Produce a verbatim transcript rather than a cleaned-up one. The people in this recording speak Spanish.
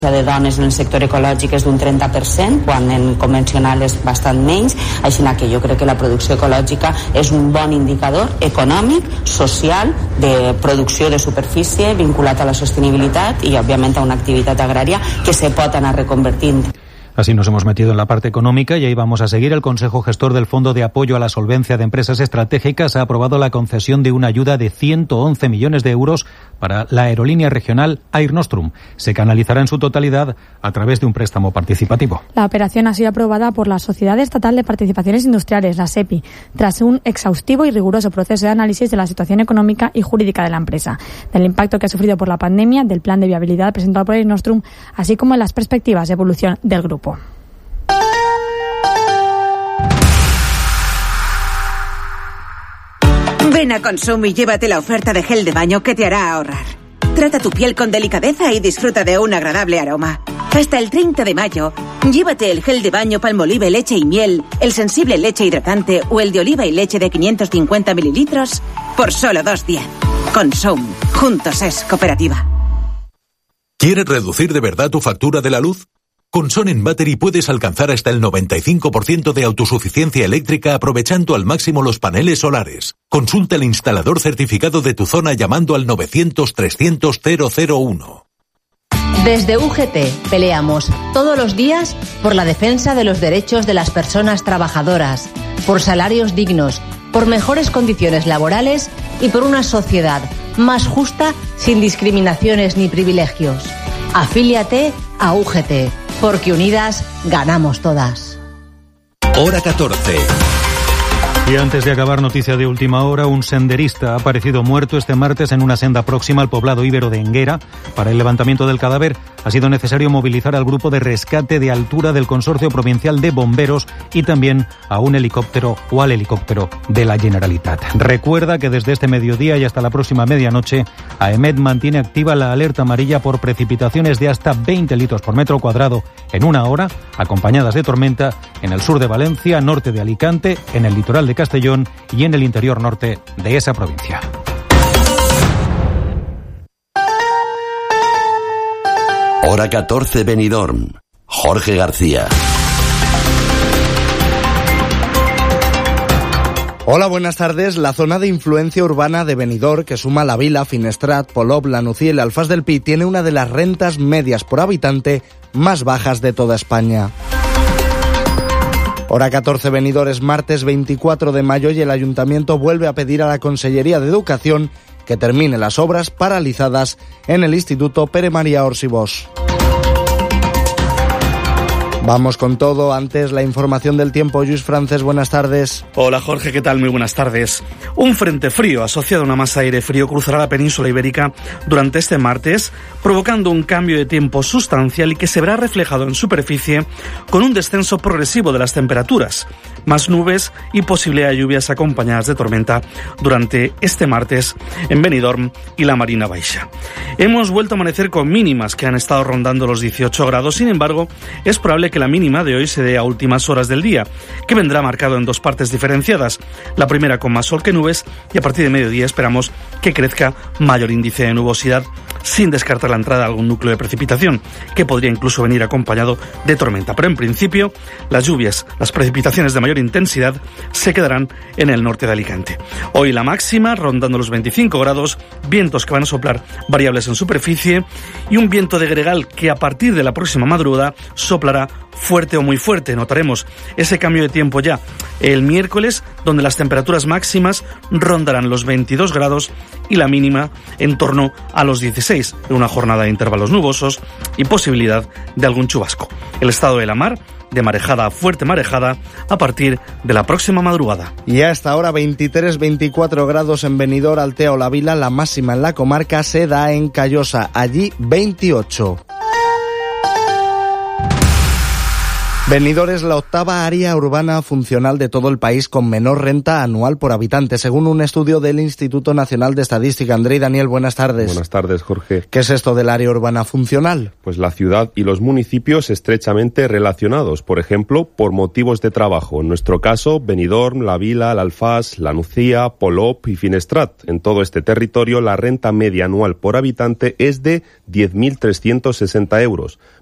de dones en el sector ecològic és d'un trenta per cent, quan en convencional és bastant menys, així que jo crec que la producció ecològica és un bon indicador econòmic, social, de producció de superfície vinculat a la sostenibilitat i, òbviament, a una activitat agrària que se pot anar reconvertint. Así nos hemos metido en la parte económica y ahí vamos a seguir. El Consejo Gestor del Fondo de Apoyo a la Solvencia de Empresas Estratégicas ha aprobado la concesión de una ayuda de ciento once millones de euros para la aerolínea regional Air Nostrum. Se canalizará en su totalidad a través de un préstamo participativo. La operación ha sido aprobada por la Sociedad Estatal de Participaciones Industriales, la SEPI, tras un exhaustivo y riguroso proceso de análisis de la situación económica y jurídica de la empresa, del impacto que ha sufrido por la pandemia, del plan de viabilidad presentado por Air Nostrum, así como de las perspectivas de evolución del grupo. Ven a Consum y llévate la oferta de gel de baño que te hará ahorrar. Trata tu piel con delicadeza y disfruta de un agradable aroma. Hasta el treinta de mayo, llévate el gel de baño Palmolive leche y miel, el sensible leche hidratante o el de oliva y leche de quinientos cincuenta mililitros por solo dos diez. Consum. Juntos es cooperativa. ¿Quieres reducir de verdad tu factura de la luz? Con Sonnen Battery puedes alcanzar hasta el noventa y cinco por ciento de autosuficiencia eléctrica aprovechando al máximo los paneles solares. Consulta el instalador certificado de tu zona llamando al novecientos trescientos cero cero uno. Desde U G T peleamos todos los días por la defensa de los derechos de las personas trabajadoras, por salarios dignos, por mejores condiciones laborales y por una sociedad más justa sin discriminaciones ni privilegios. Afíliate a U G T, porque unidas ganamos todas. Hora catorce. Y antes de acabar, noticia de última hora, un senderista ha aparecido muerto este martes en una senda próxima al poblado íbero de Enguera. Para el levantamiento del cadáver ha sido necesario movilizar al grupo de rescate de altura del Consorcio Provincial de Bomberos y también a un helicóptero o al helicóptero de la Generalitat. Recuerda que desde este mediodía y hasta la próxima medianoche, AEMET mantiene activa la alerta amarilla por precipitaciones de hasta veinte litros por metro cuadrado en una hora, acompañadas de tormenta en el sur de Valencia, norte de Alicante, en el litoral de Castellón y en el interior norte de esa provincia. Hora catorce Benidorm. Jorge García. Hola, buenas tardes. La zona de influencia urbana de Benidorm, que suma La Vila, Finestrat, Polop, La Nucía y el Alfàs del Pi, tiene una de las rentas medias por habitante más bajas de toda España. Hora catorce Benidorm, es martes veinticuatro de mayo y el Ayuntamiento vuelve a pedir a la Consellería de Educación que termine las obras paralizadas en el Instituto Pere María Orsibós. Vamos con todo. Antes, la información del tiempo. Lluís Francés, buenas tardes. Hola Jorge, ¿qué tal? Muy buenas tardes. Un frente frío asociado a una masa de aire frío cruzará la península ibérica durante este martes, provocando un cambio de tiempo sustancial y que se verá reflejado en superficie con un descenso progresivo de las temperaturas, más nubes y posibilidad de lluvias acompañadas de tormenta durante este martes en Benidorm y la Marina Baixa. Hemos vuelto a amanecer con mínimas que han estado rondando los dieciocho grados, sin embargo, es probable que la mínima de hoy se dé a últimas horas del día, que vendrá marcado en dos partes diferenciadas, la primera con más sol que nubes y a partir de mediodía esperamos que crezca mayor índice de nubosidad, sin descartar la entrada de algún núcleo de precipitación, que podría incluso venir acompañado de tormenta, pero en principio las lluvias, las precipitaciones de mayor intensidad se quedarán en el norte de Alicante. Hoy la máxima rondando los veinticinco grados, vientos que van a soplar variables en superficie y un viento de gregal que a partir de la próxima madrugada soplará fuerte o muy fuerte. Notaremos ese cambio de tiempo ya el miércoles, donde las temperaturas máximas rondarán los veintidós grados y la mínima en torno a los dieciséis, en una jornada de intervalos nubosos y posibilidad de algún chubasco. El estado de la mar, de marejada a fuerte marejada a partir de la próxima madrugada. Y a esta hora veintitrés veinticuatro grados en Benidorm, Altea o La Vila. La máxima en la comarca se da en Callosa, allí veintiocho. Benidorm es la octava área urbana funcional de todo el país con menor renta anual por habitante, según un estudio del Instituto Nacional de Estadística. André y Daniel, buenas tardes. Buenas tardes, Jorge. ¿Qué es esto del área urbana funcional? Pues la ciudad y los municipios estrechamente relacionados, por ejemplo, por motivos de trabajo. En nuestro caso, Benidorm, La Vila, La Alfàs, La Nucía, Polop y Finestrat. En todo este territorio, la renta media anual por habitante es de diez mil trescientos sesenta euros.